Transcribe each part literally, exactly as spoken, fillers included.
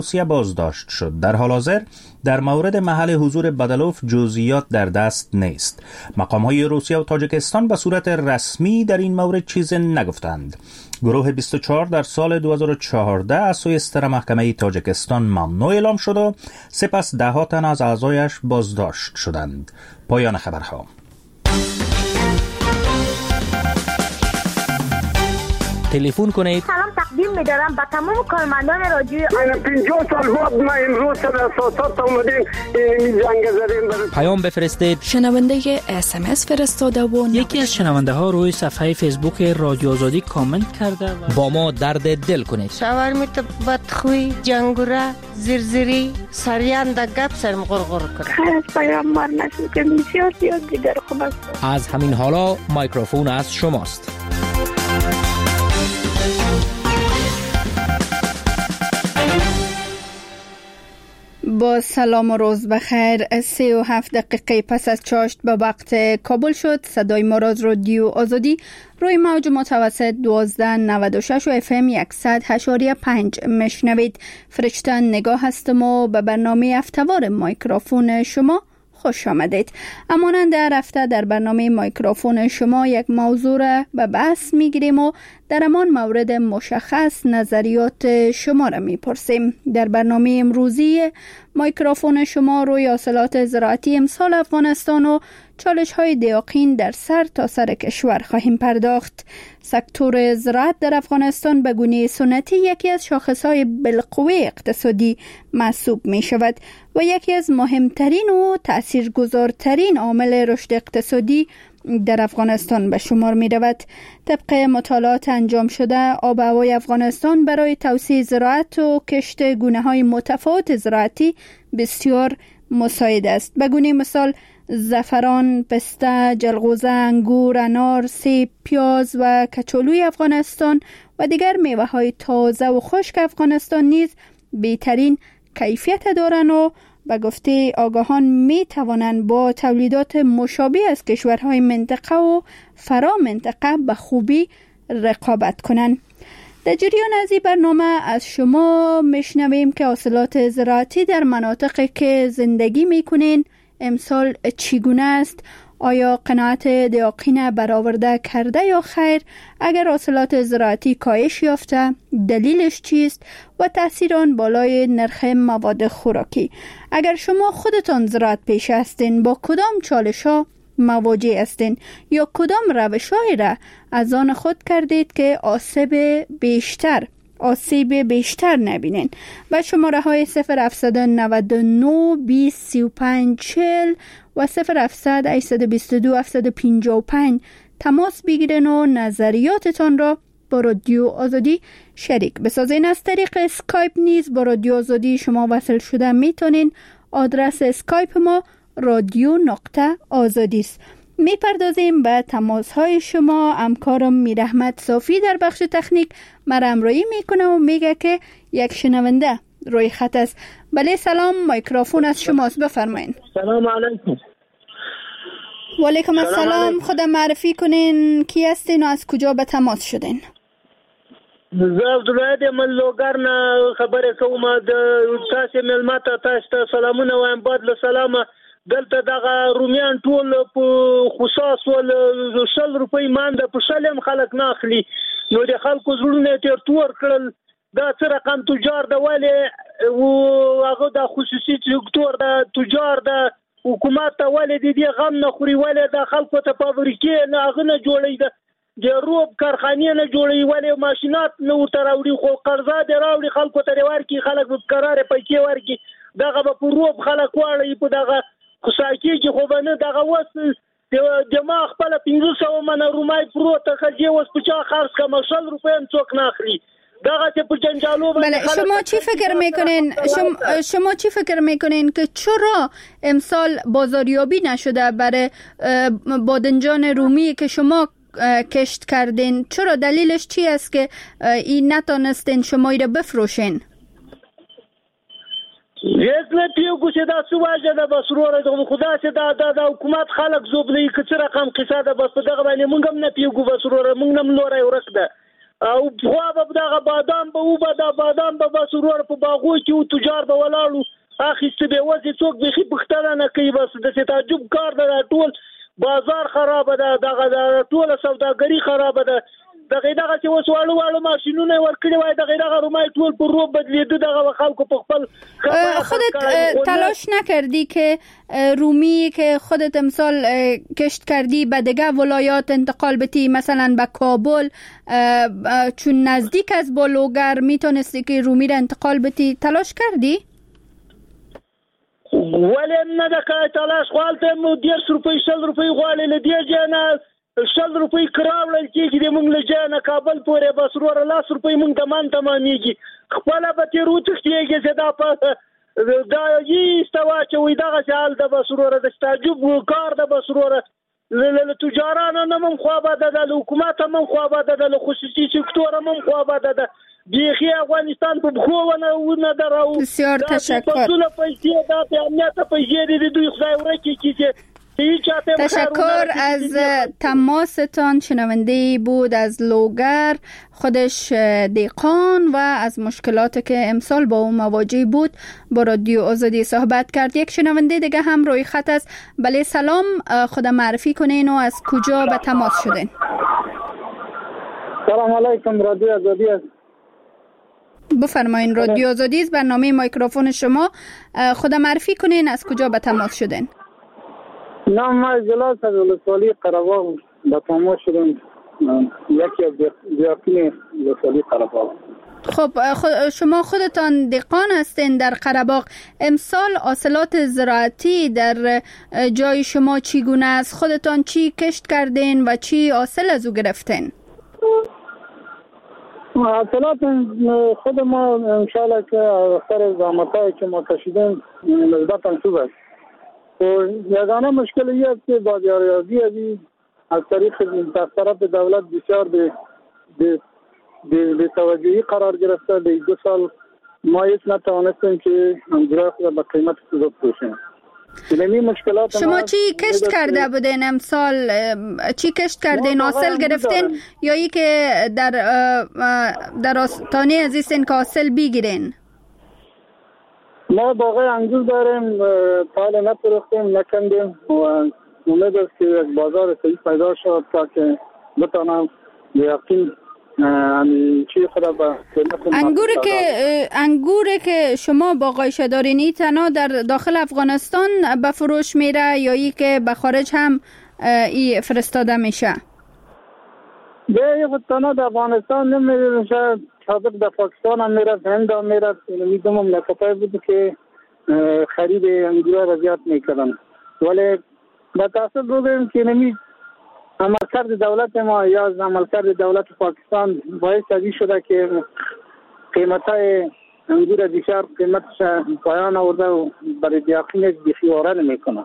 روسیه بازداشت شد. در حال حاضر در مورد محل حضور بدلوف جزئیات در دست نیست. مقام‌های روسیه و تاجیکستان به صورت رسمی در این مورد چیز نگفتند. گروه بیست و چهار در سال دو هزار و چهارده از سوی ستر محکمه تاجیکستان ممنوع اعلام شد و سپس ده ها تن از اعضایش بازداشت شدند. پایان خبرها. تلفن کنید. سلام تقدیم می‌دارم به تمام کارمندان رادیو. من پنجاه سال بعد ما امروز سر اساسات اومدیم این جنگ زدیم. پیام بفرستید. شنونده اس ام اس فرستاده و یکی از شنونده ها روی صفحه فیسبوک رادیو آزادی کامنت کرده و با ما درد دل کنید. شاورمیت بدخوی، جنگوره، زرزری، سریان دا گپ سرم غرغر کنه. خیر از پیامبر نشد که بسیار زیاد دیگر خوب است. از همین حالا میکروفون از شماست. با سلام و روز بخیر. سی و هفت دقیقه پس از چاشت به وقت کابل شد. صدای ما را از رادیو آزادی روی موج متوسط دوازده نود و شش و اف ام صد و هشت و پنج میشنوید. فرشته نگاه هستم و به برنامه هفته‌وار میکروفون شما خوش آمدید. همانند هر هفته در برنامه میکروفون شما یک موضوع را به بحث میگیریم و در همان مورد مشخص نظریات شما را میپرسیم. در برنامه امروزی میکروفون شما روی حاصلات زراعتی امسال افغانستان و چالش های دیاقین در سر تا سر کشور خواهیم پرداخت. سکتور زراعت در افغانستان به گونه سنتی یکی از شاخص های بالقوه اقتصادی محسوب می شود و یکی از مهمترین و تاثیرگذارترین عامل رشد اقتصادی در افغانستان به شمار می رود. طبق مطالعات انجام شده آب و هوای افغانستان برای توسعه زراعت و کشت گونه های متفاوت زراعتی بسیار مساعد است. به گونه مثال زعفران، پسته، جلغوزه، انگور، انار، سیب، پیاز و کچالوی افغانستان و دیگر میوه های تازه و خشک افغانستان نیز بهترین کیفیت دارند و به گفته آگاهان می توانند با تولیدات مشابه از کشورهای منطقه و فرا منطقه به خوبی رقابت کنند. در جریان از این برنامه از شما میشنویم که حاصلات زراعتی در مناطقی که زندگی میکنین امسال چگونه است؟ آیا قناعت دیاقین برآورده کرده یا خیر؟ اگر حاصلات زراعتی کاهش یافته دلیلش چیست و تاثیر آن بالای نرخ مواد خوراکی؟ اگر شما خودتان زراعت پیش هستین با کدام چالش ها مواجه هستین یا کدام روش‌هایی را از آن خود کردید که آسیب بیشتر آسیب بیشتر نبینین؟ و شماره های صفر هفتصد و نود و نه بیست سی و پنج چهل و صفر هفتصد هشتصد و بیست و دو هفتصد و پنجاه و پنج تماس بگیرین و نظریاتتان را با رادیو آزادی شریک بسازین. از طریق اسکایپ نیز با رادیو آزادی شما وصل شده میتونین. آدرس اسکایپ ما رادیو نقطه آزادی است. میپردازیم به تماس های شما. همکارم میرحمت صافی در بخش تکنیک مرا همراهی میکنه و میگه که یک شنونده روی خط است. بله سلام، میکروفون از شماست، بفرمایید. سلام علیکم. و علیکم السلام. خودم معرفی کنین، کی هستین و از کجا به تماس شدین؟ زه عبدالله د ملوګر نه خبره کوم. د تاسو ملماته تاسو ته سلامونه وایم. بعد له سلامه دلته دغه رومیان ټول په خصوص ول شل روپۍ مانده په شلم خلک نه اخلي. نو د خلکو زړونه تیر تور کړل. دا څه رقم تجار د ولې او هغه د خصوصي سکتور د تجار د حکومت ته ولې د دې غم نه خوري؟ ولې د خلکو ته فابریکې نه هغه نه جوړوي؟ د روب کارخانې نه جوړوي؟ ولې ماشینات نه ورته راوړي؟ خو قرضه دې راوړي خلکو ته ورکړي، خلک به قرارې پیسې ورکړي. دغه به په روب خلک واړوي، په دغه خصاکې کې خو به نه. دغه اوس د ما خپله پنځه سوه منه رومای پروته ښځې اوس په چا خرڅ کړم، شل روپۍ هم څوک نه اخلي. بله، شما چی فکر میکنین شما, شما چی فکر میکنین که چرا امسال بازاریابی نشده برای بادنجان رومی که شما کشت کردین؟ چرا دلیلش چی است که این نتانستین شما ایره بفروشین؟ هیڅ نه پیوګو چې دا څه واجه ده بس وروره د خدا چې دا د حکومت خلک زوبلې که څه رقم قصه ده بس په دغه باندې مونږ هم نه پیوګو بس وروره مونږ هم لوری ورک ده. او خو به دغه بادام به او به د بادام به بس ورور په باغو کې او تجار به ولاړو اخیسته به وځي څوک به خې بختره نه کوي بس د تعجب کار ده ټول بازار خراب ده دغه ټول سوداګری خراب ده دغه دغه چې وسوالو والو ماشينونه ورکړي وای دغه دغه رومای ټول پر رو بدلیده دغه خلکو په خپل خودت تلاش نکردی که رومی که خودت امسال کشت کردی به دیگه ولایات انتقال بدی مثلا به کابل چون نزدیک از بالوگر میتونستی که رومی را انتقال بدی تلاش کردی؟ ولی نه دغه تلاش خالته مو دیرش روپۍ شل روپۍ غواړي لدی جنا شل روپۍ کراول کېږي د مونږ له جانه کابل پورې بس ورور لاس روپۍ مونږ تمام تمامېږي خپل به تیر وتښتېږي چې دا په دا یي استوا چې وي دغه حال د بس ورور د تعجب کار د بس ورور له تجارانو نه مم خو به د حکومت مم خو به د خصوصي سکتور مم خو به د بیخي افغانستان په بخونه ونه دراو بسیار تشکر په ټول پیسې دا په امنیت پیسې د دوی خدای ورکی کیږي تشکر از تماستان. شنونده بود از لوگر، خودش دیقان و از مشکلاتی که امسال با اون مواجه بود با رادیو آزادی صحبت کرد. یک شنونده دیگه هم روی خط است. بله سلام، خود معرفی کنین و از کجا به تماس شدین؟ سلام علیکم، رادیو آزادی است. بفرمایین. رادیو آزادی است، برنامه میکروفون شما. خود معرفی کنین از کجا به تماس شدین؟ نام ما جلال از ولسوالی قره‌باغ به تماس شدم. یکی از دیاقین ولسوالی قره‌باغ. خب شما خودتان دهقان هستین در قره‌باغ. امسال حاصلات زراعتی در جای شما چگونه است؟ خودتان چی کشت کردین و چی حاصل از او گرفتین؟ حاصلات خود ما انشاءالله که اثر زحمتایی که ما کشیدیم نسبتاً خوب است. یگانه مشکل این است که بازاریابی از طریق از طرف دولت بسیار به به توجهی قرار گرفته. به دو سال ما هیچ نتوانستیم که انگورای خود به قیمت خوب بفروشیم. شما چی کشت کرده بودین امسال؟ چی کشت کردین؟ حاصل گرفتین یا ای که در در آستانه ازیستین که حاصل بگیرین؟ ما باغ انگور داریم، تا نپروختیم نکندیم و امید است که یک بازار صحیح پیدا شد تا که بتانم یقین چی خدا با انگوری که انگوری که شما باغایش دارین ای تنها در داخل افغانستان به فروش میره یا ای که به خارج هم ای فرستاده میشه؟ به خود تنها در افغانستان نمیشه، سابق در پاکستان هم میرفت، هند هم میرفت. میدونم مملکتای بود که خرید انگور را زیاد میکردن، ولی به تاسف بودیم که نمی عملکرد دولت ما یا عملکرد دولت پاکستان باعث ازی شده که قیمتای انگور بسیار قیمتش پایان آورده و برای دیاقین بیخیواره نمیکنه.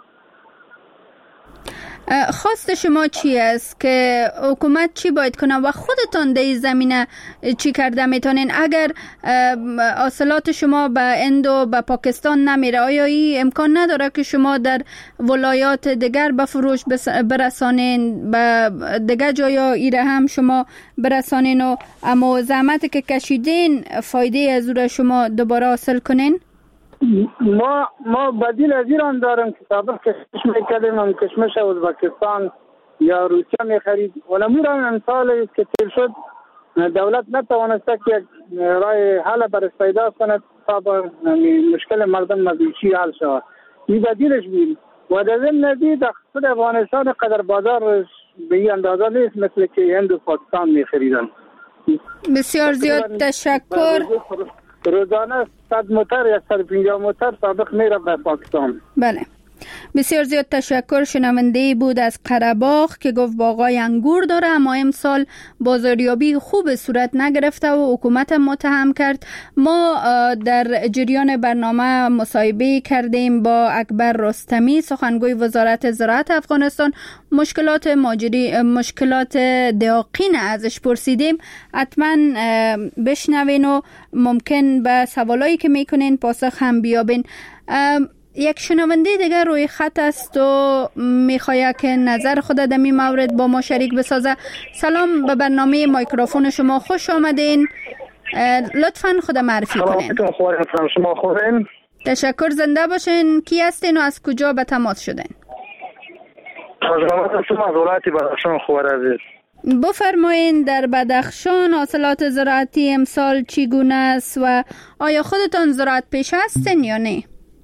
خواست شما چی است که حکومت چی باید کنه و خودتان در این زمینه چی کرده میتونین؟ اگر حاصلات شما به هند و به پاکستان نمیره، آیا این امکان نداره که شما در ولایات دیگر به فروش برسانین، به دیگر جایا ایره هم شما برسانین و اما زحمت که کشیدین فایده از اون شما دوباره حاصل کنین؟ ما ما بدیل از ایران داریم که سابق کشمش میکردیم، هم کشمش ازبکستان یا روسیه میخرید، ولی میرم امسال که تیر شد دولت نتوانسته که رای حل برش پیدا کند تا با مشکل مردم مزیشی حل شود. این بدیلش بید و در ضمن ندید خود افغانستان قدر بازار به این اندازه نیست مثل که هند و پاکستان میخریدن. بسیار زیاد تشکر. روزانه صد موتر یا صد و پنجاه موتر سابق میره به پاکستان. بله، بسیار زیاد تشکر. شنونده بود از قره‌باغ که گفت باغای انگور داره اما امسال بازاریابی خوب صورت نگرفته و حکومت متهم کرد. ما در جریان برنامه مصاحبه کردیم با اکبر رستمی، سخنگوی وزارت زراعت افغانستان. مشکلات ماجری مشکلات دیاقین ازش پرسیدیم. حتما بشنوین و ممکن به سوالایی که میکنین پاسخ هم بیابین. یک شنونده دیگر روی خط است و میخواد که نظر خود در این مورد با ما شریک بسازه. سلام، به برنامه مایکروفون شما خوش آمدین. لطفاً خود معرفی کنین. شما خوبین؟ تشکر، زنده باشین. کی هستین و از کجا به تماس شدین؟ شما دولتی بدخشان خوبر عزیز. بفرمایین در بدخشان حاصلات زراعتی امسال چگونه است و آیا خودتان زراعت پیش هستین یا نه؟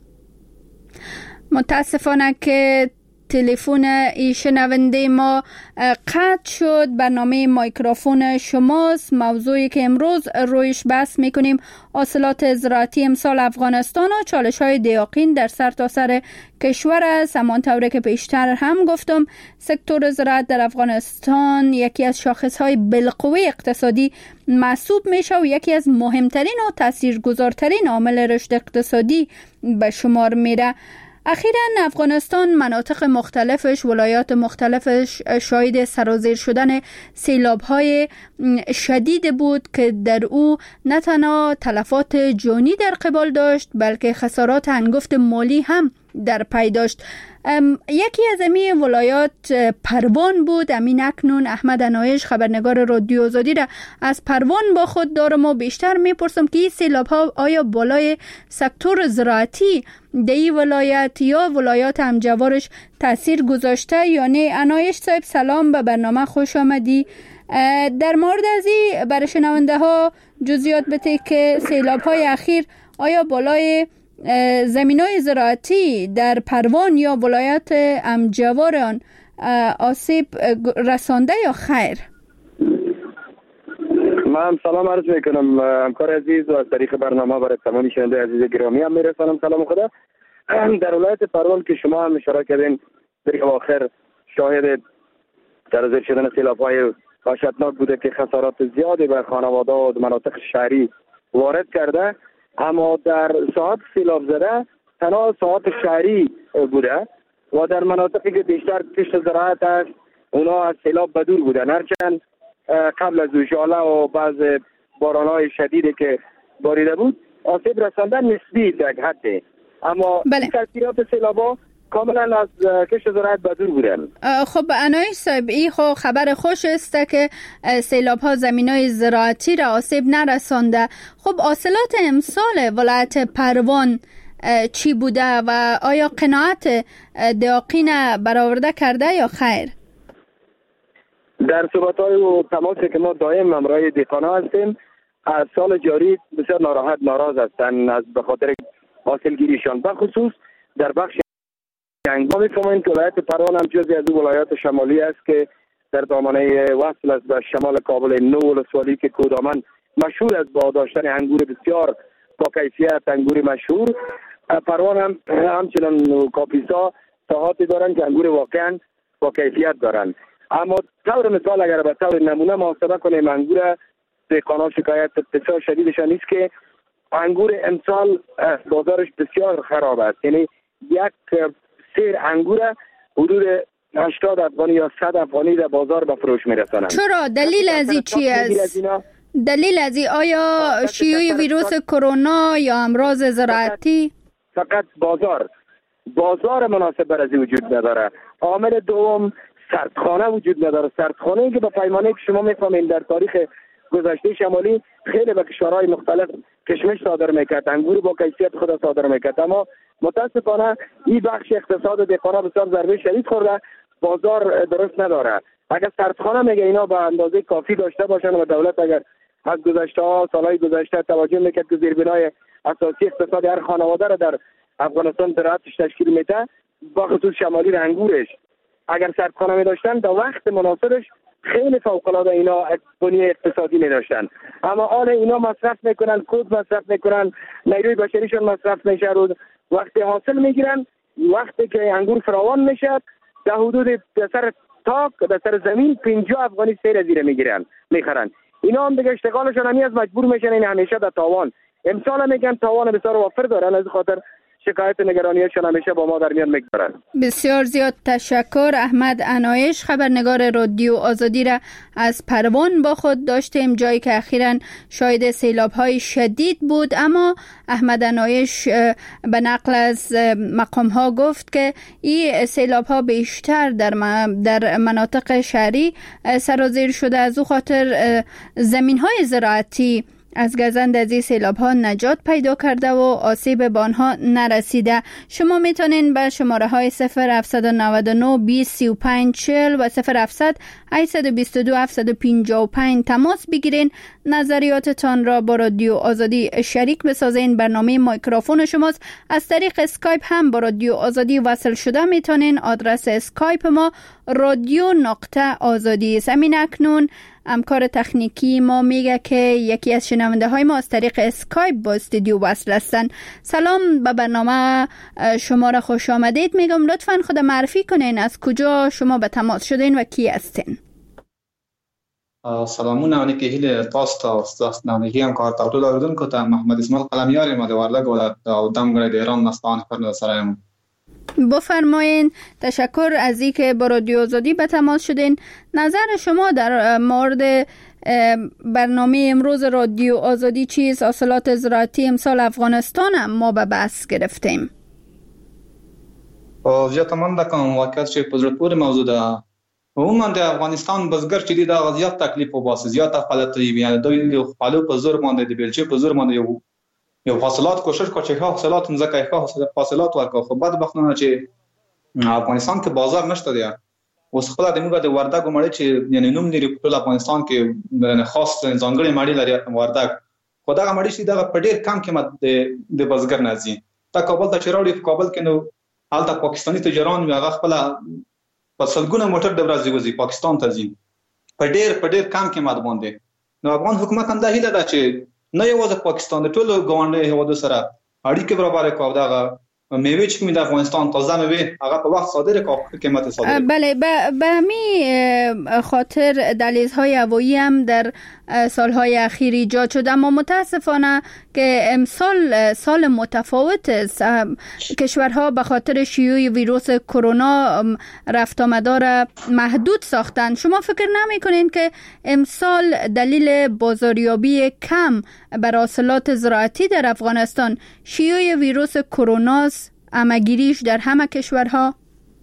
متاسفانه که تلفن ای شنونده ما قطع شد. برنامه مایکروفون شماست. موضوعی که امروز رویش بحث میکنیم حاصلات زراعتی امسال افغانستان و چالش های دیاقین در سرتاسر کشور است. همانطوری که پیشتر هم گفتم، سکتور زراعت در افغانستان یکی از شاخص های بالقوه اقتصادی محسوب میشه و یکی از مهمترین و تاثیرگذارترین عامل رشد اقتصادی به شمار میره. اخیراً افغانستان مناطق مختلفش، ولایات مختلفش شاهد سرازیر شدن سیلاب‌های شدید بود که در او نه تنها تلفات جانی در قبال داشت بلکه خسارات هنگفت مالی هم در پی داشت. یکی از امی ولایات پروان بود. امین اکنون احمد انایش خبرنگار رادیو آزادی را از پروان با خود دارم و بیشتر میپرسم که این سیلاب ها آیا بالای سکتور زراعتی در این ولایت یا ولایات همجوارش تاثیر گذاشته یا نه؟ انایش صاحب سلام، به برنامه خوش آمدی. در مورد از این برای شنونده ها جزئیات بده که سیلاب های اخیر آیا بالای زمینای زراعتی در پروان یا ولایت همجوار آن آسیب رسانده یا خیر؟ من سلام عرض میکنم همکار عزیز و از طریق برنامه برای تمامی شنونده عزیز گرامی هم میرسانم سلام خدا. در ولایت پروان که شما هم اشاره کردین در اواخر شاهد سرازیر شدن سیلاب‌های وحشتناک بوده که خسارات زیادی به خانواده و مناطق شهری وارد کرده، اما در ساعت سیلاب زده تنها ساعت شهری بوده و در مناطقی که بیشتر کشت زراعت است اونا از سیلاب بدور بودن، هرچند قبل از ژاله و بعض باران‌های شدیدی که باریده بود آسیب رساندن نسبی در حد، اما بله. تاثیرات سیلاب‌ها کاملا از کشت زراعت بدور بودن. خب انایش صاحب، این خب خبر خوش است که سیلاب ها زمینای زراعتی را آسیب نرسانده. خب حاصلات امسال ولایت پروان چی بوده و آیا قناعت دیاقین برآورده کرده یا خیر؟ در صحبت‌های و تماسی که ما دائم همراه دیقانا هستیم، از سال جاری بسیار ناراحت ناراض هستند از به خاطر حاصلگیریشان، به خصوص در بخش انگام. می‌فهمید که ولایت پروان هم جزئی از ولایات شمالی است که در دامنه وصل است به شمال کابل. نو ولسوالی که کودامن مشهور است با داشتن انگور بسیار با کیفیت، انگور مشهور. پروان هم همچنان کاپیسا ساحاتی دارند که انگور واقعا با کیفیت دارند. اما طور مثال اگر به طور نمونه محاسبه کنیم، انگور دیقانا شکایت بسیار شدیدشان نیست که انگور امسال بازارش بسیار خراب است، یعنی یک سیر انگور حدود هشتاد افغانی یا صد افغانی در بازار به فروش میرسانند. چرا؟ دلیل از این چی است؟ دلیل از این آیا شیوع ویروس کرونا یا امراض زراعتی؟ فقط بازار بازار مناسب برای وجود نداره. عامل دوم سردخانه وجود نداره. سردخانه که به پیمانه که شما میفهمید در تاریخ گذشته شمالی خیلی به کشورهای مختلف کشمش صادر میکرد، انگور با کیفیت خود صادر میکرد، اما متاسفانه این بخش اقتصاد دیقانا بسیار ضربه شدید خورده، بازار درست نداره. اگر سردخانه میگه اینا به اندازه کافی داشته باشن و دولت اگر از گذشته ها سالهای گذشته توجه میکرد که زیربنای اساسی اقتصاد هر خانواده را در افغانستان زراعتش تشکیل میده، با خصوص شمالی انگورش، اگر سردخانه می داشتن در وقت مناسبش خیلی فوق العاده اینا بنیه اقتصادی می داشتن، اما حال اینا مصرف میکنن، کود مصرف میکنن، نیروی بشریشون مصرف میشه، رو وقتی حاصل میگیرن، وقتی که انگور فراوان میشه در حدود در سر تاک در سر زمین پنجاه افغانی سیر زیر میگیرن میخرن. اینا هم دیگه اشتغالشون همی از مجبور میشن این همیشه در تاوان. امسال میگن تاوان بسیار وافر دارن، از خاطر شکایت نگرانیشان همیشه با ما در میان میگذارند. بسیار زیاد تشکر. احمد انایش، خبرنگار رادیو آزادی را از پروان با خود داشتیم، جایی که اخیراً شاهد سیلاب‌های شدید بود. اما احمد انایش به نقل از مقام‌ها گفت که این سیلاب‌ها بیشتر در در مناطق شهری سرازیر شده، از او خاطر زمین‌های زراعتی از گزند از این سیلاب ها نجات پیدا کرده و آسیب به آنها نرسیده. شما میتونین به شماره های صفر هفت نه نه بیست سی و پنج چهل و صفر هفت هشت دو دو هفت پنج پنج تماس بگیرین، نظریاتتان را با رادیو آزادی شریک بسازین. برنامه مایکروفون شماست. از طریق اسکایپ هم با رادیو آزادی وصل شده میتونین. آدرس اسکایپ ما رادیو نقطه آزادی است. همین اکنون همکار تکنیکی ما میگه که یکی از شنونده های ما از طریق اسکایپ با استودیو وصل هستن. سلام، به برنامه شما را خوش آمدید میگم. لطفاً خود معرفی کنین، از کجا شما به تماس شدین و کی هستین؟ سلامونه اونی که هیل تاست است نانگی هم کار تاوتو داردن که تا محمد اسماعیل قلمیاری ما دوارده گوله دمگره دیران مستان فرد سرایم. بفرمایین. تشکر از این که با رادیو آزادی به تماس شدین. نظر شما در مورد برنامه امروز رادیو آزادی چیست؟ حاصلات زراعتی امسال افغانستان هم ما به بحث گرفتیم. زیاد من دکم واقعیت چه پزرتپور موضوع ده. عموما در افغانستان بزرگ چیدی دا زیاد تکلیف و باس زیاد فعالیتی یعنی دوی فعالو پزور مانده دی بلچه پزور مانده یو یو حاصلات کوشش کو چې حاصلات مزکه حاصلات ورکو خو بعد بخنه چې افغانستان کې بازار نشته دی. اوس خپل د موږ د وردګ مړی چې یعنی نوم لري په افغانستان کې خاص ځانګړي مړی لري وردګ. خدای مړی شي دا په ډیر کم قیمت د بزګر نازي. تا کابل ته چروړي په کابل کې نو حالت پاکستاني تجاران هغه خپل په سلګونه موټر د ورځې وځي پاکستان ته ځي په ډیر په ډیر کم قیمت باندې. نو افغان حکومت هم دا هیله ده چې نه یوازې پاکستان د ټولو ګاونډي هیوادو سره اړیکې برابر کړي. دا میوه چې کوم د افغانستان تازه میوه هغه په وخت صادره کړي، قیمت صادره. بله، به همین خاطر دهلیزهای هوایی هم در سالهای اخیر ایجاد شد، اما متاسفانه که امسال سال متفاوت است. کشورها به خاطر شیوع ویروس کرونا رفت آمدا را محدود ساختند. شما فکر نمی‌کنین که امسال دلیل بازاریابی کم بر حاصلات زراعتی در افغانستان شیوع ویروس کرونا امگیریش در همه کشورها؟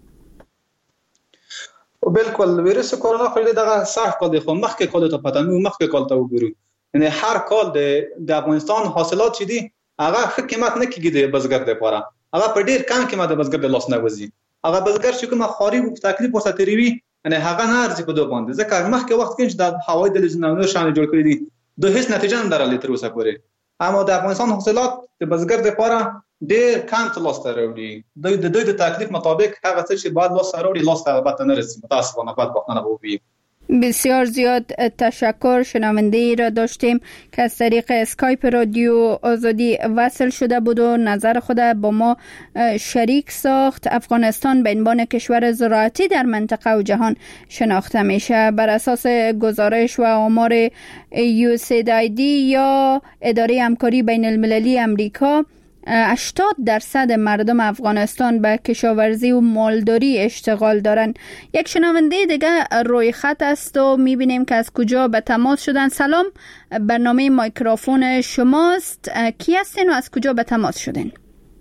بالکل، ویروس کرونا خو دغه صح کال دی خو مخکې کال ته پته نو مخکې کال ته وګورو. یعنی هر کال د افغانستان حاصلات چې دي هغه ښه قیمت نه کیږي د بزګر لپاره. هغه په ډیر کم قیمت د بزګر د لاس نه وځي. هغه بزګر چې کومه خاري او تکلیف ورته تریوي یعنی هغه نه ارزي په دوه باندې. ځکه مخکې وخت کې چې د هوایي دهلیز نه شان جوړ کړی دي د هیڅ نتیجه نه درلې تر اوسه پورې. اما د افغانستان حاصلات د بزګر لپاره ډیر کم لاس ته راوړي. د دوی د تکلیف مطابق هغه څه چې باید لاس ته راوړي لاس ته البته نه رسي. متاسفانه باید بخنه وبوي. بسیار زیاد تشکر. شنونده را داشتیم که از طریق اسکایپ رادیو آزادی وصل شده بود و نظر خود با ما شریک ساخت. افغانستان به عنوان کشور زراعتی در منطقه و جهان شناخته میشه. بر اساس گزارش و آمار یو اس ای دی دی یا اداره همکاری بین المللی امریکا، هشتاد درصد مردم افغانستان به کشاورزی و مالداری اشتغال دارن. یک شنونده دیگه روی خط است و میبینیم که از کجا به تماس شدن. سلام، برنامه مایکروفون شماست. کی هستین و از کجا به تماس شدین؟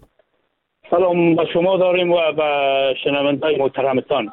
سلام به شما داریم و به شنونده محترمتان.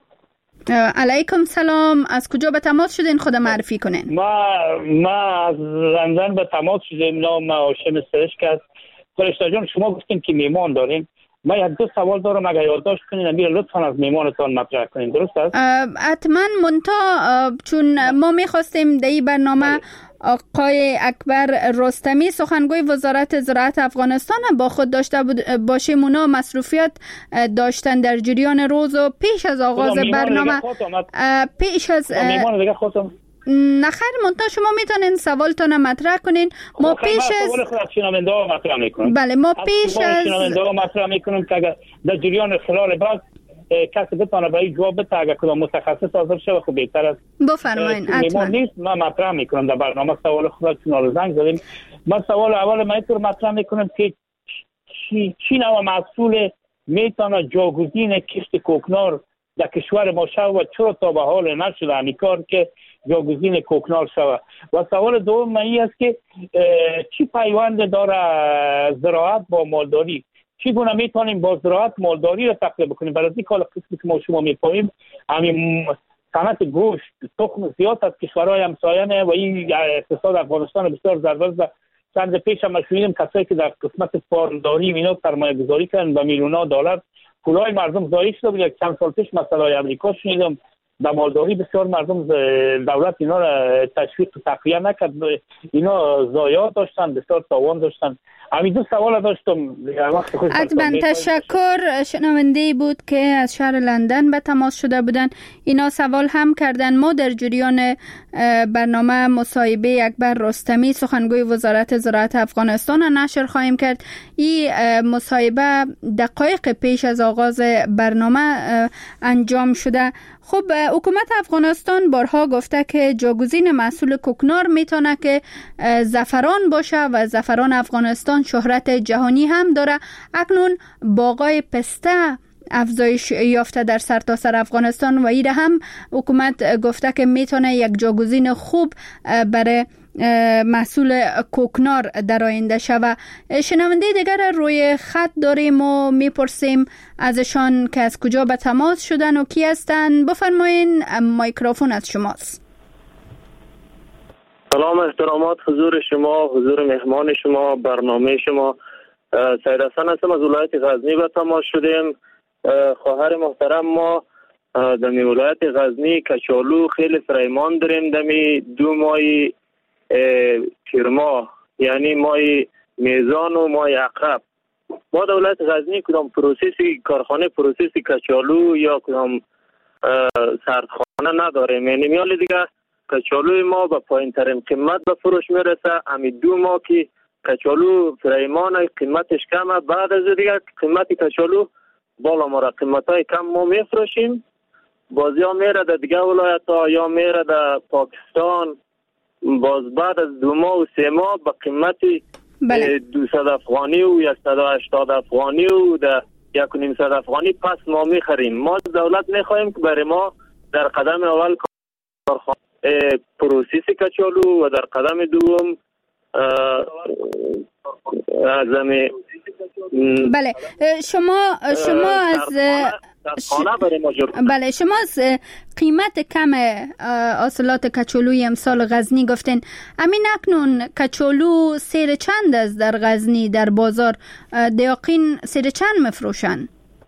علیکم سلام. از کجا به تماس شدین؟ خود معرفی کنین. ما ما از لندن به تماس شدیم. نام هاشم سرشک است. فرشته جان، شما گفتین که میمان دارین. من یک دو سوال دارم، اگر یادداشت کنین امیر لطفا از میمانتان مطرح کنین. درست است؟ حتما. منتها چون ما میخواستیم در این برنامه آقای اکبر رستمی سخنگوی وزارت زراعت افغانستان با خود داشته باشیم. اونا مصروفیت داشتن در جریان روز و پیش از آغاز برنامه پیش از میمان دیگه خودم نخیر منتها شما میتونین سوالتون مطرح کنین. ما پیش از سوال خود از شنونده ها مطرح میکنم. بله، ما پیش از شنونده ها مطرح میکنم که اگر در جریان خلال بعد کسی بتونه به این جواب بده، اگر کدام متخصص حاضر شه خب بهتر است. بفرمایین. حتما نیست من مطرح میکنم در برنامه سوال خود چون زنگ زدیم. من سوال اول من اینطور مطرح میکنم که چی چی نوع محصول میتونه جاگزین کشت کوکنار در کشور ما شود، چرا تا به حال نشده همین کار که جاگزین کوکنار شود. و سوال دوم این است که چی پیوند داره زراعت با مالداری؟ چگونه میتونیم با زراعت مالداری را تقویت بکنیم؟ برای این کار قسمی که ما شما میپاییم همین صنعت گوشت تخم زیاد از کشورهای همسایه و این اقتصاد افغانستان بسیار ضربه زده. چند پیش هم شنیدیم کسایی که در قسمت پارلداری اینا سرمایه گذاری کردن با میلیون‌ها دلار، پولای مردم ضایع شده بود. یک چند سال پیش مسئله امریکا شنیدم در مالداری بسیار مردم دولت اینا را تشویق و تقویه نکرد، اینا ضایعات داشتن، بسیار تاوان داشتن. همین دو سوال داشتم. حتما تشکر. شنونده بود که از شهر لندن به تماس شده بودن. اینا سوال هم کردن. ما در جریان برنامه مصاحبه اکبر رستمی سخنگوی وزارت زراعت افغانستان نشر خواهیم کرد. این مصاحبه دقایق پیش از آغاز برنامه انجام شده. خب حکومت افغانستان بارها گفته که جاگزین محصول کوکنار میتونه که زعفران باشه و زعفران افغانستان شهرت جهانی هم داره. اکنون باغای پسته افزایش یافته در سرتاسر افغانستان و ایره هم حکومت گفته که میتونه یک جاگزین خوب برای محصول کوکنار در آینده شود. شنونده دیگر روی خط داریم و میپرسیم ازشان که از کجا به تماس شدن و کی هستن. بفرمایین، میکروفون از شماست. سلام، احترامات حضور شما، حضور مهمان شما، برنامه شما. سید حسن هستم، از ولایت غزنی به تماس شدیم. خواهر محترم، ما در ولایت غزنی کچالو خیلی فریمان داریم. دمی دو ماهی تیرما، یعنی مای میزان و مای عقرب، ما دولت غزنی کدام پروسسی کارخانه پروسسی کچالو یا کدام سردخانه نداریم. یعنی میال دیگه کچالوی ما به پایین ترین قیمت به فروش میرسه. امی دو ماه که کچالو فریمان قیمتش کمه، بعد از دیگه قیمت کچالو بالا ما را قیمت های کم ما میفروشیم. باز یا میره در دیگه ولایت ها یا میره در پاکستان. باز بعد از دو ماه و سه ماه به قیمت بله. دویست افغانی و صد و هشتاد افغانی و در یک و نیم صد افغانی پس ما میخریم. ما دولت میخواهیم که برای ما در قدم اول کارخانه پروسس کچالو و در قدم دوم ازمی بله شما شما از بله شما از قیمت کم حاصلات کچالوی امسال غزنی گفتین. امین اکنون کچالو سیر چند است در غزنی در بازار؟ دیاقین سیر چند مفروشن؟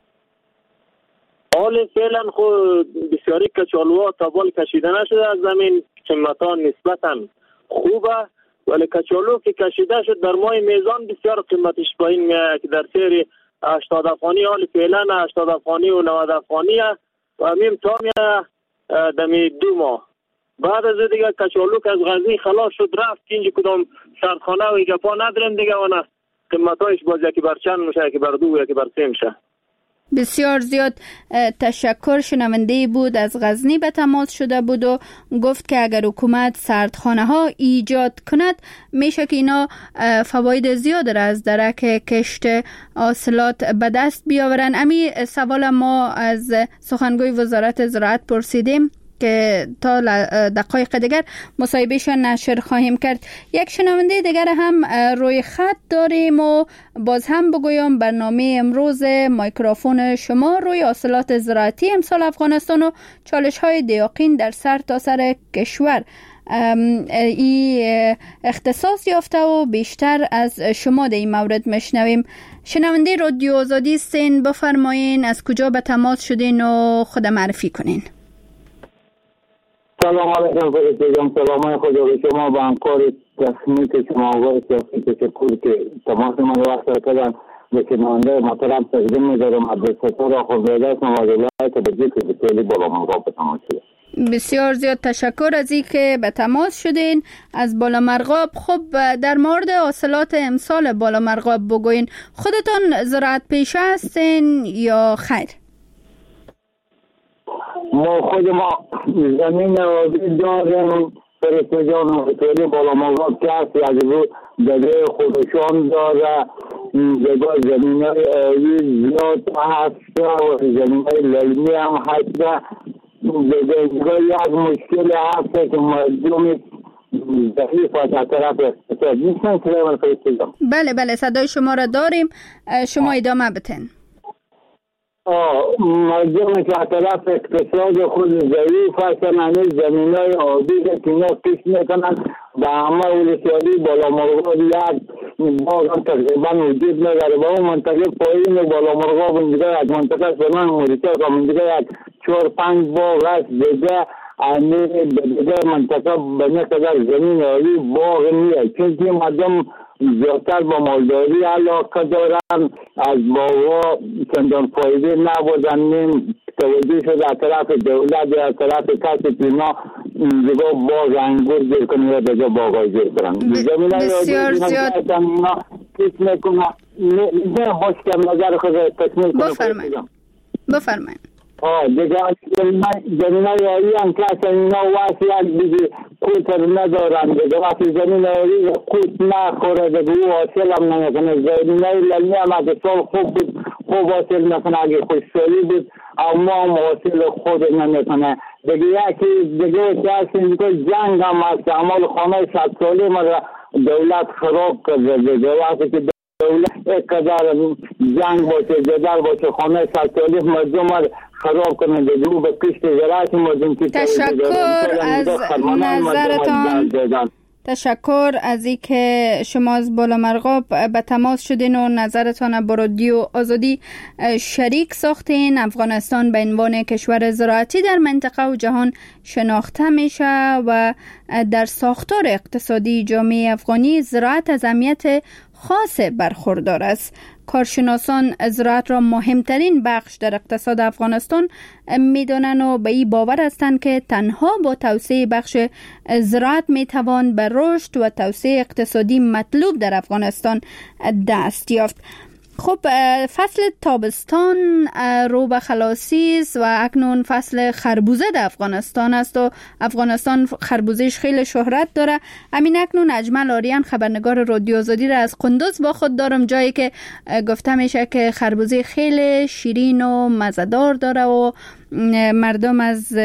حال فعلا خود بسیاری کچالوها تابال کشیده نشده از زمین، قیمتان نسبتا خوبه، ولی کچالو که کشیده شد در ماه میزان بسیار قیمتش پایین میاد که در سیر هشتاد افغانی حال فعلا هشتاد افغانی و نود افغانی و همین تا میاد دمی دو ماه. بعد از دیگه کچالو که از غزنی خلاص شد رفت که اینجا کدام سردخانه و گپا نداریم دیگه و نه قیمتایش باز یکی بر چند میشه، یکی بر دو، یکی بر سه میشه. بسیار زیاد تشکر. شنونده بود از غزنی به تماس شده بود و گفت که اگر حکومت سردخانه ها ایجاد کند میشه که اینا فواید زیاد را از درک کشت حاصلات به دست بیاورن. امی سوال ما از سخنگوی وزارت زراعت پرسیدیم که تا دقایق دیگر مصاحبهشان نشر خواهیم کرد. یک شنونده دیگر هم روی خط داریم و باز هم بگویم برنامه امروز میکروفون شما روی حاصلات زراعتی امسال افغانستان و چالش های دیاقین در سر تا سر کشور ای اختصاص یافته و بیشتر از شما در این مورد مشنویم. شنونده رادیو آزادی سین، بفرمایین از کجا به تماس شدین و خود معرفی کنین. سلام علیکم فرستیدم. سلام خدا به شما با همکار تصمیمی که شما و سیاسی تشکر که تماس من وقت کردن. به شنونده محترم تقدیم می‌دارم عبدالستار آخوندزاده هستم از ولایت بجی که به تیلی بالامرغاب به تماس شده. بسیار زیاد تشکر از این که به تماس شدین از بالامرغاب. خب در مورد حاصلات امسال بالامرغاب بگوین. خودتون زراعت پیشه هستین یا خیر؟ ما خود ما زمین آبی داریم فرست جان و خیلی بالا مغاب که هست یک رو داده خودشان داره دیگه زمینای آبی زیاد هست و زمینای للمی هم هست. دیگه یک مشکل هست که مردم ضعیف از طرف اقتصاد نیستن که من فکر بله بله صدای شما را داریم، شما ادامه بتین. مردم که از طرف اقتصاد خود ضعیف هستن، همه زمینای آبی که اینا پیش میکنن به همه ولسوالی بالا مرغاب یک باغ هم تقریبا وجود نداره. با اون منطقه پایین بالا مرغاب اینجا یک منطقه سرمان موریتا که اینجا یک چهار پنج باغ هست، دیگه همه دیگه منطقه به نقدر زمین آبی باغ نیست، چون که مردم زیادتر با مالداری علاقه دارن، از باغا چندان فایده نبودن. نیم توجه شده از طرف دولت یا از طرف کسی که اینا دیگه باغ انگور گیر کنن یا دیگه باغای گیر کنن. بسیار زیاد اینا پیش میکنن. نه باش که نظر خود تکمیل کنم. بفرمایید بفرمایید. آه دیگه زمین آبی هم که اینا واسه یک دیگه کوتر ندارن، دیگه واسه زمین آبی کوت نخوره دیگه او حاصل هم نمیکنه. زمین آبی للمی هم اگه سال خوب بود خوب حاصل میکنه، اگه خوشسالی بود اما هم حاصل خود نمیکنه. دیگه یکی دیگه که هست اینجا جنگ هم هست، عمال خانه صد سالی ما دولت خراب کرده. دیگه واسه که دولت یک قدر جنگ باشه جدل باشه خانه صد سالی مردم خراب کنه دیگه او به کشت زراعت مردم که تشکر از نظرتان. تشکر از این که شما از بالا مرغاب به تماس شدین و نظرتان با رادیو آزادی شریک ساختین. افغانستان به عنوان کشور زراعتی در منطقه و جهان شناخته میشه و در ساختار اقتصادی جامعه افغانی زراعت از اهمیت خاص برخوردار است. کارشناسان زراعت را مهمترین بخش در اقتصاد افغانستان میدانند و به این باور هستند که تنها با توسعه بخش زراعت میتوان به رشد و توسعه اقتصادی مطلوب در افغانستان دست یافت. خب فصل تابستان رو به خلاصی است و اکنون فصل خربوزه در افغانستان است و افغانستان خربوزهش خیلی شهرت داره. همین اکنون اجمل آریان خبرنگار رادیو آزادی را از قندوز با خود دارم، جایی که گفته میشه که خربوزه خیلی شیرین و مزه‌دار داره و مردم از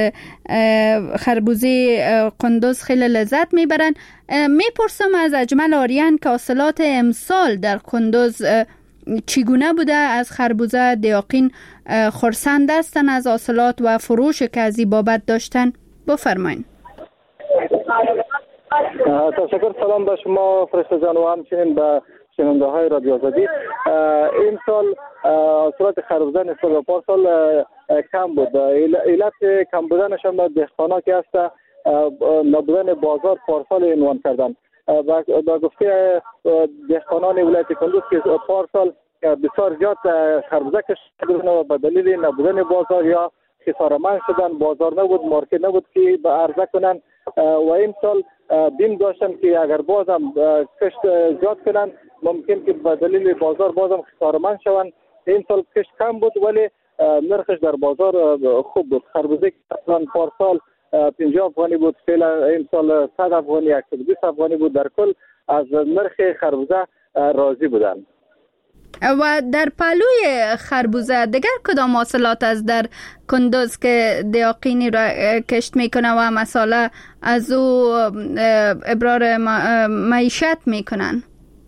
خربوزه قندوز خیلی لذت میبرن. میپرسم از اجمل آریان که حاصلات امسال در قندوز چگونه بوده؟ از خربوزه دیاقین خرسند هستن از حاصلات و فروش که از این بابت داشتن؟ بفرمایید. تشکر. سلام به شما فرشته جان و همچنین به شنونده های رادیو آزادی. این سال حاصلات خربوزه نسبت به پارسال کم بود. علت کم بودنشان به دهقانا که هست نبودن بازار پارسال عنوان کردن. با گفته دهقانان ولایت کندوز که پارسال بسیار زیاد خربوزه کشیدن و به دلیل نبودن بازار یا خسارمند شدن، بازار نبود، مارکت نبود که به عرضه کنن و این سال بیم داشتن که اگر بازم کشت زیاد کنن ممکن که به دلیل بازار بازم خسارمند شوند. این سال کشت کم بود ولی نرخش در بازار خوب بود. خربوزه که پارسال پنجاه افغانی بود، فعلا این سال صد افغانی، صد و بیست افغانی بود. در کل از نرخ خربوزه راضی بودن. و در پهلوی خربوزه دیگر کدام حاصلات از در کندوز که دیاقینی را کشت میکنه و مساله از او ابرار معیشت میکنن؟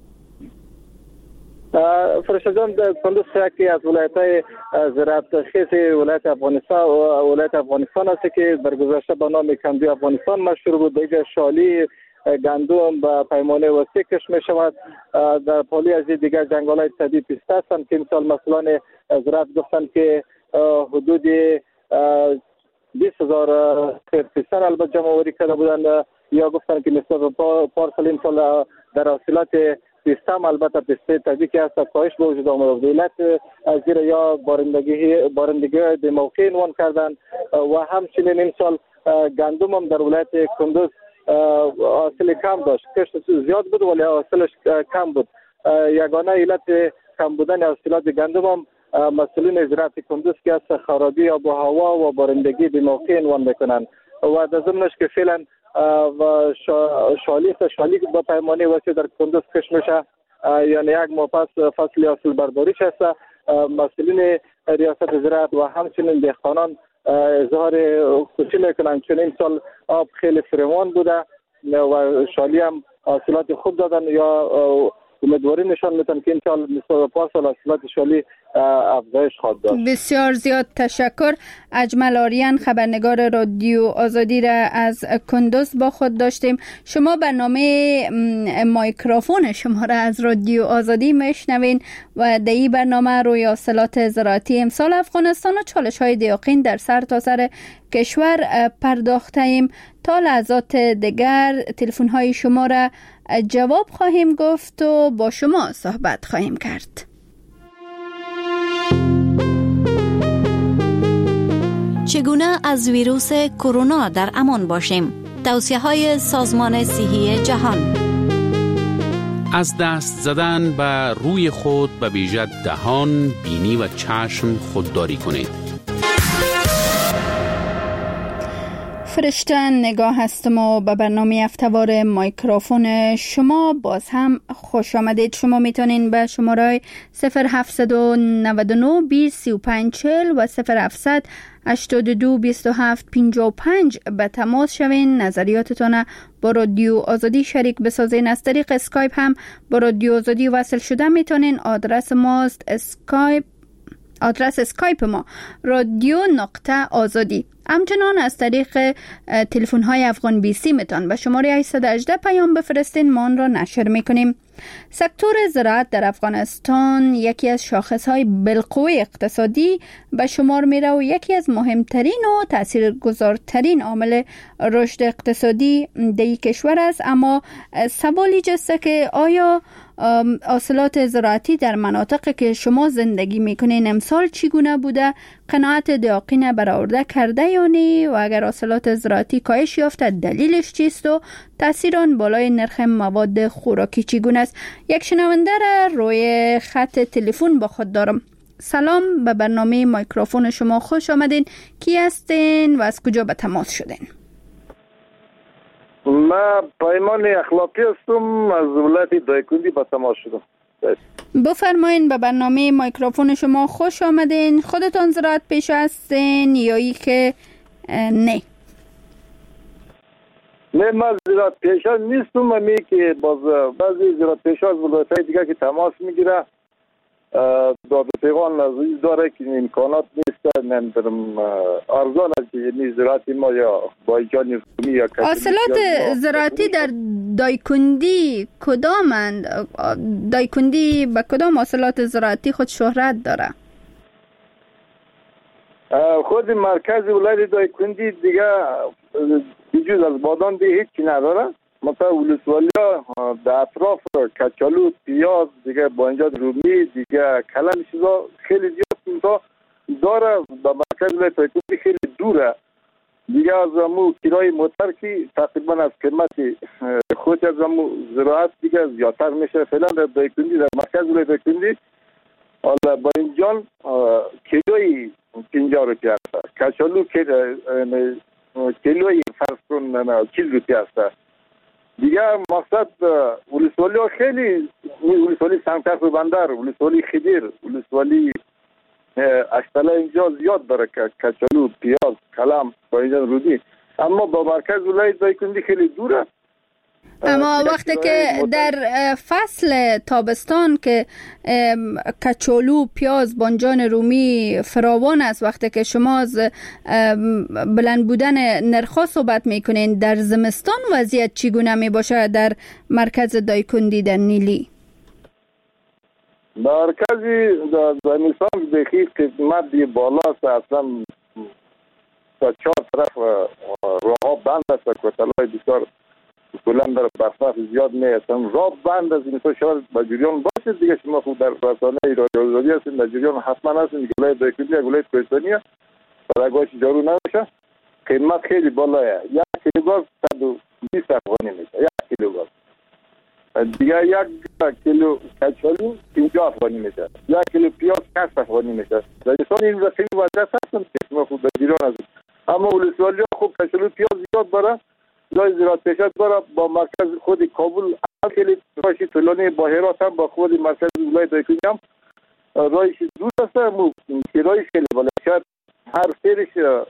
فرشته جان، کندوز یکی از ولایت‌های زراعت خیز ولایت افغانستان و ولایت افغانستان است که در گذشته به نام کندوی افغانستان مشهور بود. دیگه شالی گندم به پیمانه وسیع کش می شود. در پالی از دیگر جنگل‌های طبیعی پیسته هستند که امسال مسئولان زراعت گفتند که حدود بیست هزار پیسته البته جمع آوری کرده بودند، یا گفتند که نسبت به پارسال امسال در حاصلات پیسته هم البته پیسته طبیعی که هست کاهش به وجود آمده. دولت از زیر یا بارندگی بارندگی به موقع عنوان کردن و همچنین امسال گندم هم در ولایت کندوز حاصل کم داشت. کشت زیاد بود ولی حاصلش کم بود. یگانه علت کم بودن حاصلات گندم هم مسئولین زراعت کندوز که از خرابی آب و هوا و بارندگی به موقع عنوان میکنن و در ضمنش که فعلا و شالی شالی با پیمانه وسیع در کندوز کش میشه یعنی یک ماه پس فصل حاصل برداری است. مسئولین ریاست زراعت و همچنین دهقانان اظهار خوشی میکنند چون این سال آب خیلی فراوان بوده و شالی هم حاصلات خوب دادن یا امیدواری نشان میدن که این سال مثل پارسال حاصلات شالی افزایش خواهد داشت. بسیار زیاد تشکر. اجمل آریان خبرنگار رادیو آزادی را از کندوز با خود داشتیم. شما برنامه مایکروفون شما را از رادیو آزادی میشنوین و در این برنامه روی حاصلات زراعتی امسال افغانستان و چالش های دیاقین در سرتاسر کشور پرداخته ایم. تا لحظات دیگر تلفن های شما را جواب خواهیم گفت و با شما صحبت خواهیم کرد. چگونه از ویروس کرونا در امان باشیم؟ توصیه‌های سازمان صحی جهان. از دست زدن به روی خود به ویژه دهان، بینی و چشم خودداری کنید. فرشته نگاه هستم و به برنامه هفته‌وار مایکروفون شما باز هم خوش آمدید. شما میتونین به شماره صفر هفتصد و نود و نه بیست سی و پنج چهل و صفر هفتصد هشتاد و دو بیست و هفت پنجاه و پنج به تماس شوین. نظریاتتون با رادیو آزادی شریک بسازین. از طریق اسکایپ هم با رادیو آزادی وصل شده میتونین. آدرس ماست اسکایپ آدرس اسکایپ ما رادیو نقطه آزادی. همچنان از طریق تلفن های افغان بیسی میتون به شماره هشتصد و هجده پیام بفرستین، ما آن را نشر میکنیم. سکتور زراعت در افغانستان یکی از شاخص های بالقوه اقتصادی به شمار میره و یکی از مهمترین و تاثیرگذارترین عامل رشد اقتصادی در کشور است. اما سوالی جسته که آیا حاصلات زراعتی در مناطقی که شما زندگی میکنین امسال چگونه بوده؟ قناعت دیاقین برآورده کرده یا نه؟ و اگر حاصلات زراعتی کاهش یافته دلیلش چیست و تاثیر آن بالای نرخ مواد خوراکی چگونه است؟ یک شنونده را روی خط تلفن با خود دارم. سلام، به برنامه مایکروفون شما خوش آمدین. کی هستین و از کجا به تماس شدین؟ ما پیمان اخلاقی هستم، از ولایت دایکندی به تماس شدم. بفرمایین، به برنامه مایکروفون شما خوش آمدین. خودتان زراعت پیشه هستین یا ای که نه؟ نه، من زراعت پیشه نیستم. امی که باز بعضی زراعت پیشه از ولایت دیگه که تماس میگیره داد و پیغان از این داره که امکانات نیست، نمیدونم ارزان است یعنی زراعت ما یا بایجان رومی یا حاصلات زراعتی در دایکندی کدامند؟ دایکندی به کدام حاصلات زراعتی خود شهرت داره؟ خود مرکز ولایت دایکندی دیگه بجز از بادام دیگه هیچی نداره. مثلا ولسوالی ها در اطراف کچالو، پیاز، دیگه بانجان رومی، دیگه کلم چیزا خیلی زیاد مثلا داره. به مرکز ولایت دایکندی خیلی دوره. دیگه از امو کرای موتر که تقریبا از قیمت خود از امو زراعت دیگه زیادتر میشه. فعلا در دایکندی، در مرکز ولایت دایکندی حالا بانجان کیلوی پنجاه روپیه است، کچالو کیلوی فرض کن چیل روپیه است. دیگه مقصد ولسوالی ها خیلی، ولسوالی سنگتر بندر، ولسوالی خدیر، ولسوالی اشتله اینجا زیاد داره که کچالو، پیاز، کلم، بانجان رودی. اما با مرکز ولایت دایکندی خیلی دوره. اما وقتی که در فصل تابستان که کچالو، پیاز، بانجان رومی فراوان است، وقتی که شما از بلند بودن نرخ‌ها صحبت میکنین، در زمستان وضعیت چگونه می باشه در مرکز دایکندی در نیلی؟ مرکزی در زمستان بخیر قسمت دی بالا است، اصلا تا چهار طرف راه بند است، کتلای بسیار کلان در برفاف زیاد نیستن. راه بند از این تو شاید با جریان باشه. دیگه شما خود در رسانه رادیو آزادی هستین، در جریان حتما هستین که ولایت دایکندی ولایت کوهستانی است، برگاش جارو نمیشه. قیمت خیلی بالاه. یک کیلو گاز صد و بیست افغانی میشه، یک کیلو گاز. دیگه یک کیلو کچالو پنجاه افغانی میشه، یک کیلو پیاز شصت افغانی میشه. در رسانه این رقمی وضعیت هستن که شما خود در جریان هستین. اما ولسوالی ها خوب کچالو پیاز زیاد داره، لای زراعت پیشت برا با مرکز خود کابل خیلی رایش طولانی با هرات هم با خود مرکز ولایت دایکنی هم رایش دور است. مو کرایش خیلی بالا، شاید هر سیرش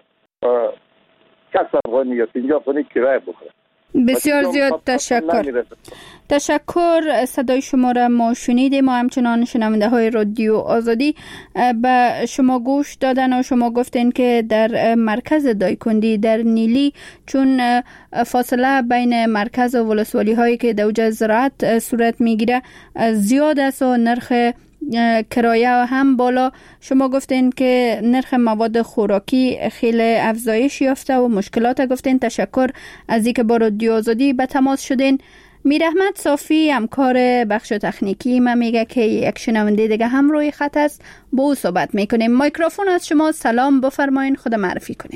شصت افغانی یا پنجاه افغانی کرایه بخوره. بسیار زیاد تشکر. تشکر. صدای شما را ما شنیدیم. ما همچنان شنونده های رادیو آزادی به شما گوش دادن و شما گفتین که در مرکز دایکندی در نیلی چون فاصله بین مرکز و ولسوالی هایی که دوجه زراعت صورت میگیره زیاد است و نرخ کرایه هم بالا، شما گفتین که نرخ مواد خوراکی خیلی افزایش یافته و مشکلات گفتین. تشکر از اینکه با رادیو آزادی به تماس شدین. میر احمد صافی همکار بخش تکنیکی ما میگه که یک شنونده دیگه هم روی خط است، با او صحبت میکنیم. میکروفون از شما. سلام، بفرمایین، خود معرفی کنین.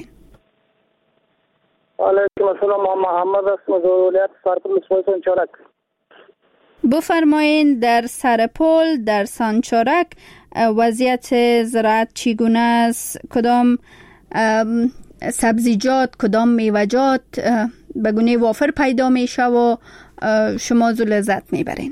علیکم السلام، محمد است از ولایت سرپل سانچارک. بفرمایین در سرپل در سانچارک وضعیت زراعت چگونه است؟ کدام سبزیجات، کدام میوه‌جات به گونه وافر پیدا میشه و شما زو لذت میبرین؟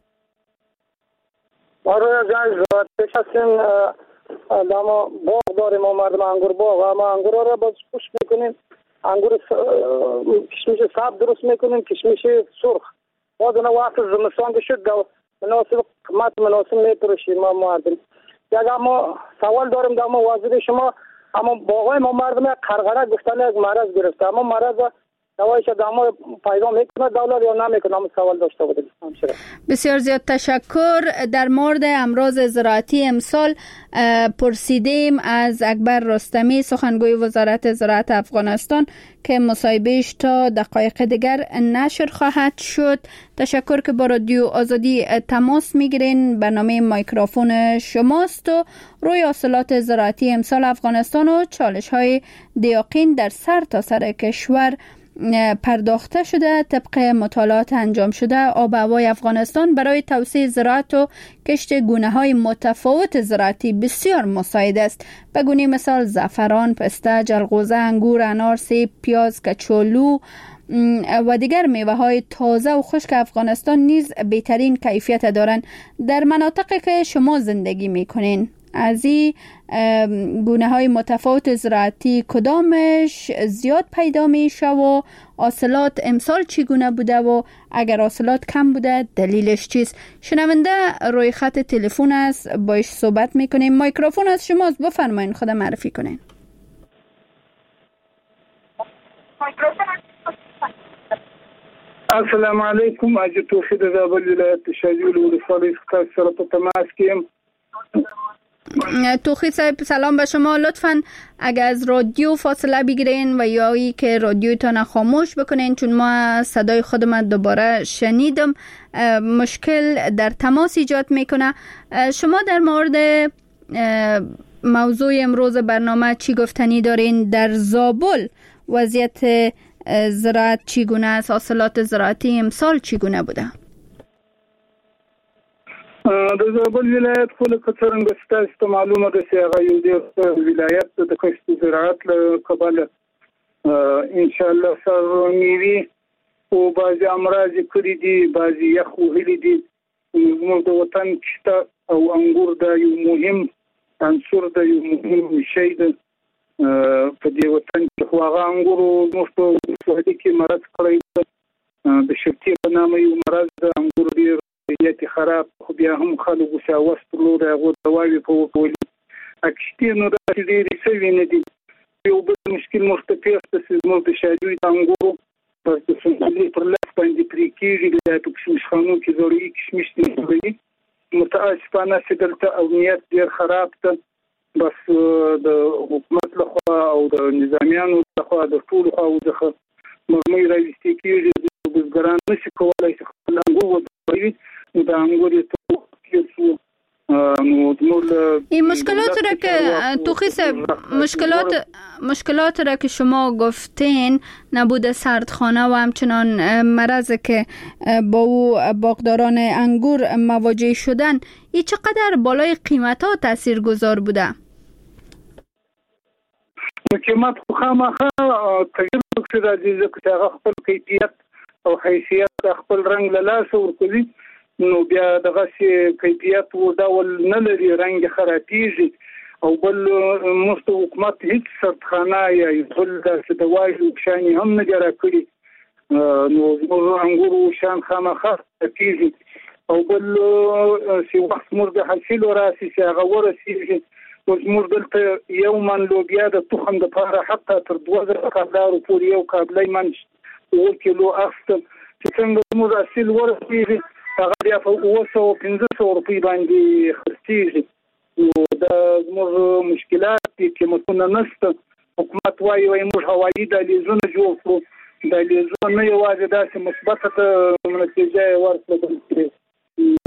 ما روی جای زراعت پیش هستیم، داما باغ داریم، ما مردم انگور باغ، ما انگور را باز پوش میکنیم، انگور کشمش ساب درست میکنیم، کشمش سرخ. ما دونه وقت زمستان شد دو مناسب قیمت مناسب میپروشیم. ما مردم یک ما سوال دارم در ما وزیر شما، اما باغای ما مردم قرقره گفتن یک مرض گرفته، اما مرض دوایش دامو پیدا میکنه دولت یا نمیکنه؟ هم سوال داشته بودیم. بسیار زیاد تشکر. در مورد امراض زراعتی امسال پرسیدیم از اکبر رستمی، سخنگوی وزارت زراعت افغانستان، که مصاحبهش تا دقایق دیگر نشر خواهد شد. تشکر که با رادیو آزادی تماس میگیرین. برنامه میکروفون شماست و روی حاصلات زراعتی امسال افغانستان و چالش های دیاقین در سر تا سر کشور پرداخته شده. طبق مطالعات انجام شده آب و هوای افغانستان برای توسعه زراعت و کشت گونه‌های متفاوت زراعتی بسیار مساعد است. به گونه مثال زعفران، پسته، جلغوزه، انگور، انار، سیب، پیاز، کچالو و دیگر میوه‌های تازه و خشک افغانستان نیز بهترین کیفیت دارند. در مناطقی که شما زندگی می‌کنین از این گونه های متفاوت زراعتی کدامش زیاد پیدا میشه و حاصلات امسال چگونه بوده و اگر حاصلات کم بوده دلیلش چیست؟ شنونده روی خط تلفن است، باش صحبت میکنیم. میکروفون از شماست، بفرمایید، خود معرفی کنین. السلام علیکم. اجازه توفید از اول ولایت شجول و رسالی سره په تماس کیم. توخی صاحب سلام به شما. لطفاً اگر از رادیو فاصله بگیرین و یا ای که رادیوتان خاموش بکنین، چون ما صدای خودم دوباره شنیدم، مشکل در تماس ایجاد میکنه. شما در مورد موضوع امروز برنامه چی گفتنی دارین؟ در زابل وضعیت زراعت چگونه است؟ حاصلات زراعتی امسال چگونه بوده؟ د زابل ولایت خو له څرنګه ستاسو معلومه ده چې هغه یو ډېر ولایت د کښت زراعت له کبله ان شاء الله سره نیوي او بعضی امراض کړي دي، بعضی یخ وهلي دي. موږ د وطن کښت او انګور د یو مهم عنصر د یو مهم شی ده په دې وطن کې. خو هغه انګور موږ په سعودي کې مرض کړی د شفتي په نامه یو مرض د انګور ډېر یتی خراب، خو بیا هم خلکو ساوست لور هغه دواوی په وکولي اکشتي نو د دې ریسوي نه دي. یو بل مشکل مختلف است چې موږ د شاجوی انګورو په څنګه پر لاس باندې پرې کېږي د کشمش خانو کې ضروري کشمش دي. متاسفانه چې دلته امنیت ډېر خراب ده، بس د حکومت لخوا او د نظامیانو لخوا د ټول خوا څخه مرمۍ راوستي کېږي. د بزګران نشي کولای چې خپل انګور وبوي نو د انګور ته کېږي. این مشکلات را که توخی صاحب مشکلات مشکلات را که شما گفتین، نبود سردخانه و همچنان مرض که با او باغداران انگور مواجه شدن، این چقدر بالای قیمت ها تاثیر گذار بوده؟ قیمت خو خامخا تغیر وکړي راځي ځکه هغه خپل کیفیت او حیثیت خپل رنگ له لاسه ورکوي نو بیا دغه کیفیت و ډول نه لري رنگ خرابېږي او بل مست حکومت هیڅ سرخانه یا بل د دوایي شانې هم نه جوړ کړي نو انګور شان خامخا کیږي او بل سی وخت موږ د حاصل راسي چې هغه ورسیږي او موږ دلته یو من لوبیا د تخم د لپاره حتی تر دوه زره کابلارو پورې یو کابلای من او کیلو اخته چې څنګه موږ حاصل ورسیږي هغه بیا په اوه سوه پنځه سوه روپۍ باندې خرڅېږي نو دا زموږ مشکلات دي قیمتونه نشته حکومت وایي وایي موږ هوایي دهلیزونه جوړ کړو دهلیزونه نه یوازې داسې مثبته نتیجه یې ورکړه بلکې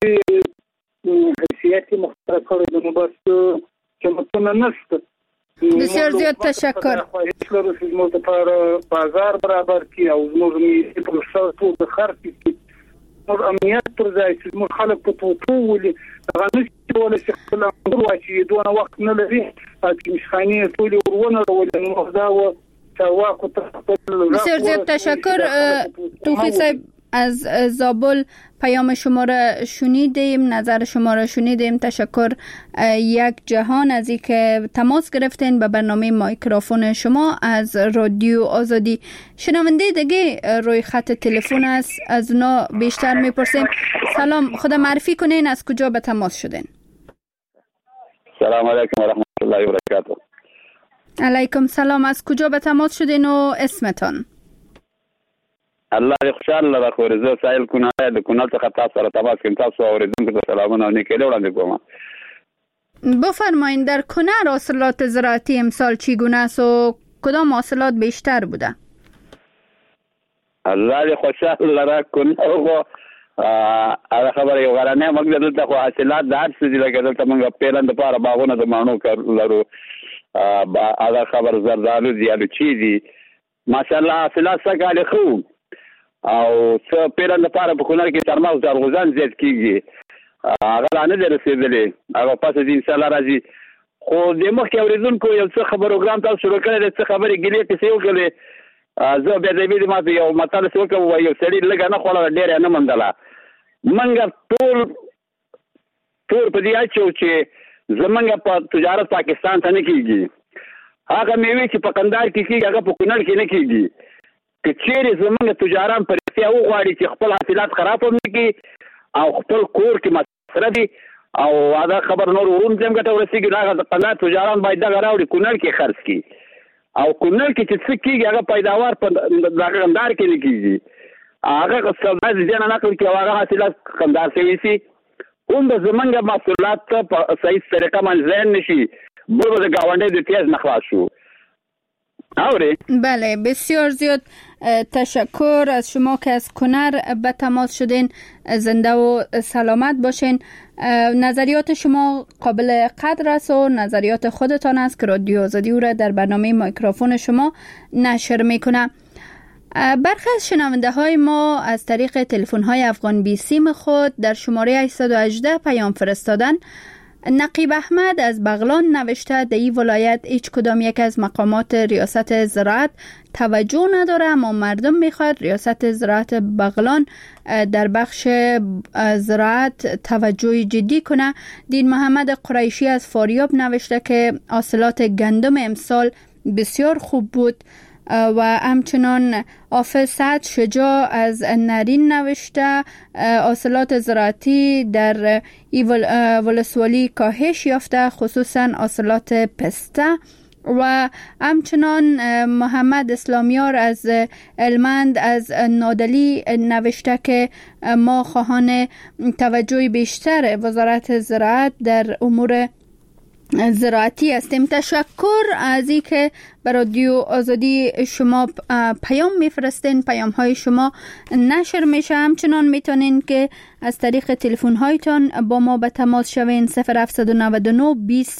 منفي حیثیت یې مختاره کړی نو بس قیمتونه نشته بسیار زیاد تشکر خواهش لرو چې زموږ لپاره بازار برابر کړي او زموږ ملي پروسه ټول د خرڅ کړي موږ امنیت پر ځای چې موږ خلک په توپو ولي هغه نشي کولی چې خپل انګور واچوي دونه وخت نه لري چې مشخانې یې ټولې ورونه راولي نو دا و چارواکو ته خپل بسیار زیاد تشکر توخی صاحب از زابل پیام شما را شنیدیم نظر شما را شنیدیم تشکر یک جهان از این که تماس گرفتین به برنامه مایکروفون شما از رادیو آزادی شنونده دیگه روی خط تلفن است از اونا بیشتر میپرسیم سلام خدا معرفی کنین از کجا به تماس شدین سلام علیکم و رحمت الله و برکاته علیکم سلام از کجا به تماس شدین و اسمتان الله دې خوشاله راکړي زه سایل کونړ د کونړ څخه تاسو سره تماس کوم تاسو اوریدونکو ته سلامونه او نیکي وړاندې کوم بفرمایید در کنر حاصلات زراعتی امسال چگونه است و کدام حاصلات بیشتر بوده الله دې خوشاله راکړي او هغه خبره یو غرانه موږ دلته خو حاصلات د هر څه دي لکه دلته موږ پیلند لپاره باغونه د مانو لرو هغه خبر زردالو دي الوچي دي ماشاءالله حاصلات څه کال خو او څه پیران لپاره په کونړ کې ترماز د ارغوزان زیات کیږي هغه نه دی رسېدلی هغه پاسه دي ان شاء الله راځي خو د مخکې اورېدونکو یو څه خبروګرام تاسو شروع کړی دی څه خبرې ګیلې کیسې وکړلې زه بیا د دې ما یو مطلب څه وکړم وایي یو سړي لږه نه خوړله ډېره نه منډله موږ ټول ټول په دې اچو چې زمونږ په تجارت پاکستان ته نه کیږي هغه میوې چې په قندار کې کیږي هغه په کونړ کې نه کیږي که چیرې زمونږ تجاران په رښتیا وغواړي چې خپل حاصلات خراب هم نه کړي او خپل کور کې مصرفي او هغه خبر نور ورون ته هم ګټه ورسېږي نو هغه د قندار تجاران باید دغه راوړي کونړ کې خرڅ کړي او کونړ کې چې څه کېږي هغه پیداوار په دغه قندار کې نه کېږي هغه سوداګر د ځای نه نقل کړي او هغه حاصلات قندار ته یوسي هم به زمونږ محصولات په صحیح طریقه منځ نه شي بل به د ګاونډي د پیاز نه خلاص شو آوری؟ بله بسیار زیاد تشکر از شما که از کنر به تماس شدین زنده و سلامت باشین نظریات شما قابل قدر است و نظریات خودتان است که رادیو آزادی او را در برنامه مایکروفون شما نشر میکنه برخی از شنونده های ما از طریق تلفن های افغان بی سیم خود در شماره هشتصد و هجده پیام فرستادن نقیب احمد از بغلان نوشته در این ولایت هیچ کدام یک از مقامات ریاست زراعت توجه نداره اما مردم میخواد ریاست زراعت بغلان در بخش زراعت توجه جدی کنه. دین محمد قریشی از فاریاب نوشته که حاصلات گندم امسال بسیار خوب بود و همچنان حافظ سعد شجاع از نرین نوشته حاصلات زراعتی در ولسوالی کاهش یافته خصوصا حاصلات پسته و همچنان محمد اسلامیار از هلمند از نادلی نوشته که ما خواهان توجه بیشتر وزارت زراعت در امور زراعتی هستیم. تشکر از این که به رادیو آزادی شما پیام میفرستین، پیام های شما نشر میشه. همچنان میتونین که از طریق تلفن هایتان با ما به تماس شوین صفر هفت نه نه بیست